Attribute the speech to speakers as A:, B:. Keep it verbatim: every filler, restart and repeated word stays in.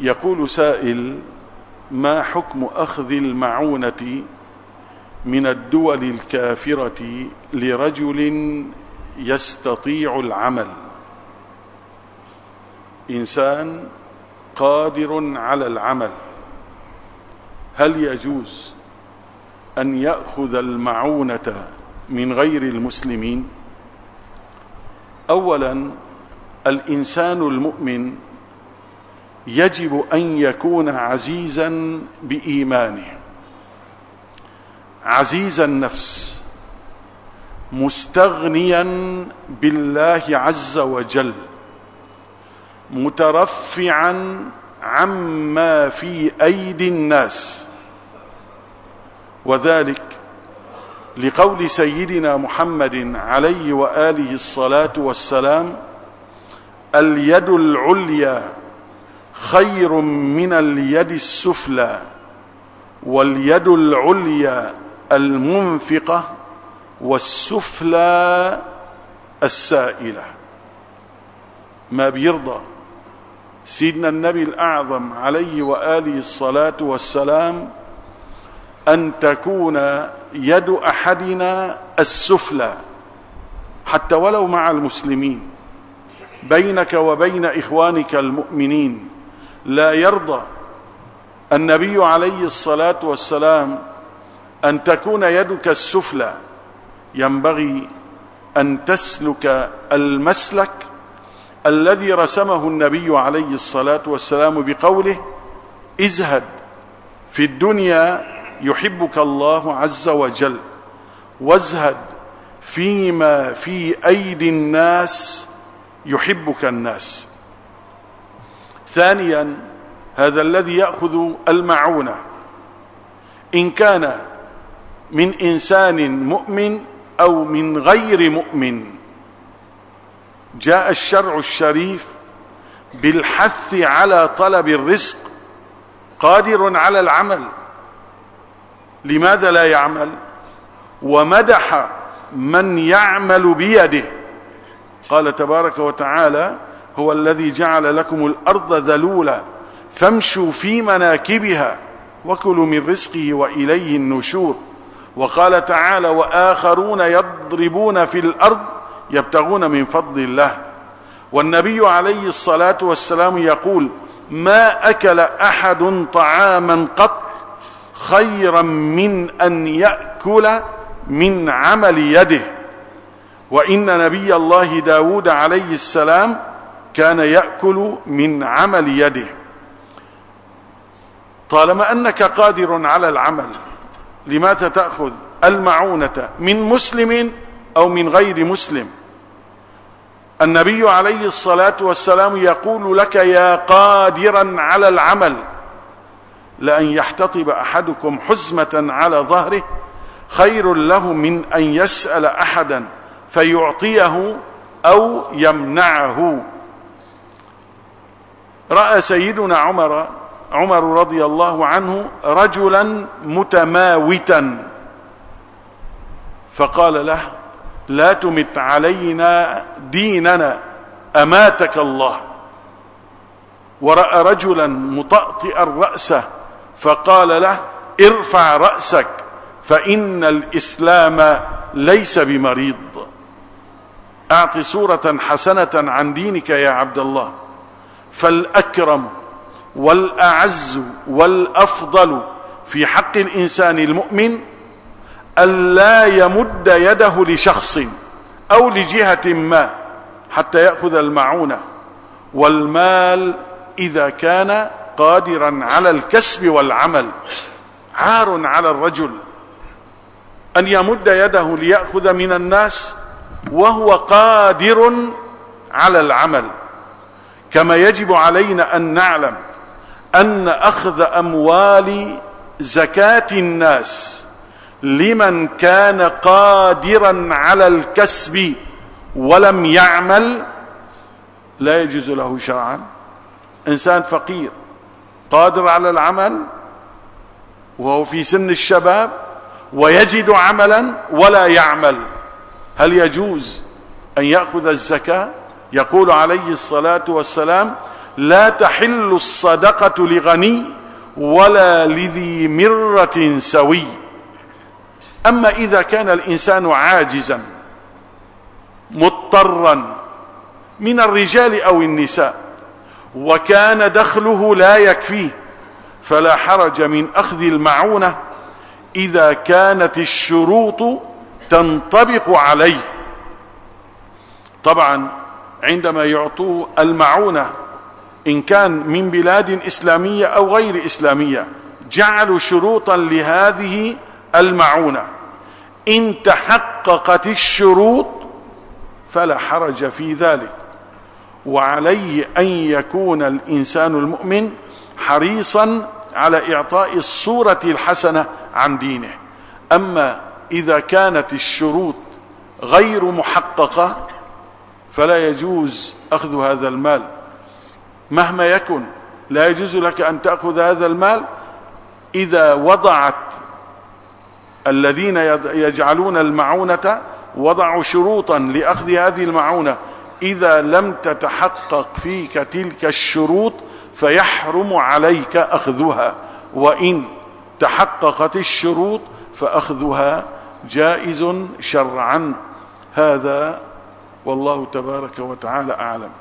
A: يقول سائل: ما حكم أخذ المعونة من الدول الكافرة لرجل يستطيع العمل؟ إنسان قادر على العمل، هل يجوز أن يأخذ المعونة من غير المسلمين؟ أولا، الإنسان المؤمن يجب أن يكون عزيزا بإيمانه، عزيز النفس، مستغنيا بالله عز وجل، مترفعا عما في أيدي الناس، وذلك لقول سيدنا محمد عليه وآله الصلاة والسلام: اليد العليا خير من اليد السفلى، واليد العليا المنفقة، والسفلى السائلة. ما بيرضى سيدنا النبي الأعظم عليه وآله الصلاة والسلام أن تكون يد أحدنا السفلى حتى ولو مع المسلمين، بينك وبين إخوانك المؤمنين. لا يرضى النبي عليه الصلاة والسلام أن تكون يدك السفلى. ينبغي أن تسلك المسلك الذي رسمه النبي عليه الصلاة والسلام بقوله: ازهد في الدنيا يحبك الله عز وجل، وازهد فيما في أيدي الناس يحبك الناس. ثانيا، هذا الذي يأخذ المعونة إن كان من إنسان مؤمن أو من غير مؤمن، جاء الشرع الشريف بالحث على طلب الرزق، قادر على العمل، لماذا لا يعمل؟ ومدح من يعمل بيده، قال تبارك وتعالى: هو الذي جعل لكم الأرض ذلولا فامشوا في مناكبها وكلوا من رزقه وإليه النشور. وقال تعالى: وآخرون يضربون في الأرض يبتغون من فضل الله. والنبي عليه الصلاة والسلام يقول: ما أكل أحد طعاما قط خيرا من أن يأكل من عمل يده. وإن نبي الله داود عليه السلام كان يأكل من عمل يده. طالما أنك قادر على العمل، لماذا تأخذ المعونة من مسلم أو من غير مسلم؟ النبي عليه الصلاة والسلام يقول لك: يا قادرا على العمل، لأن يحتطب أحدكم حزمة على ظهره خير له من أن يسأل أحدا فيعطيه أو يمنعه. رأى سيدنا عمر عمر رضي الله عنه رجلا متماوتا، فقال له: لا تمت علينا ديننا أماتك الله. ورأى رجلا مطأطئا رأسه، فقال له: ارفع رأسك فإن الإسلام ليس بمريض. أعط صورة حسنة عن دينك يا عبد الله. فالأكرم والأعز والأفضل في حق الإنسان المؤمن ألا يمد يده لشخص أو لجهة ما حتى يأخذ المعونة والمال إذا كان قادرا على الكسب والعمل. عار على الرجل أن يمد يده ليأخذ من الناس وهو قادر على العمل. كما يجب علينا أن نعلم أن أخذ أموال زكاة الناس لمن كان قادرا على الكسب ولم يعمل لا يجوز له شرعا. إنسان فقير قادر على العمل وهو في سن الشباب ويجد عملا ولا يعمل، هل يجوز أن يأخذ الزكاة؟ يقول عليه الصلاة والسلام: لا تحل الصدقة لغني ولا لذي مرة سوي. أما إذا كان الإنسان عاجزا مضطرا من الرجال أو النساء وكان دخله لا يكفيه فلا حرج من أخذ المعونة إذا كانت الشروط تنطبق عليه. طبعا عندما يعطوه المعونة إن كان من بلاد إسلامية أو غير إسلامية جعلوا شروطا لهذه المعونة، إن تحققت الشروط فلا حرج في ذلك. وعليه أن يكون الإنسان المؤمن حريصا على إعطاء الصورة الحسنة عن دينه. أما إذا كانت الشروط غير محققة فلا يجوز أخذ هذا المال مهما يكن. لا يجوز لك أن تأخذ هذا المال إذا وضعت الذين يجعلون المعونة وضعوا شروطا لأخذ هذه المعونة، إذا لم تتحقق فيك تلك الشروط فيحرم عليك أخذها، وإن تحققت الشروط فأخذها جائز شرعا. هذا والله تبارك وتعالى أعلم.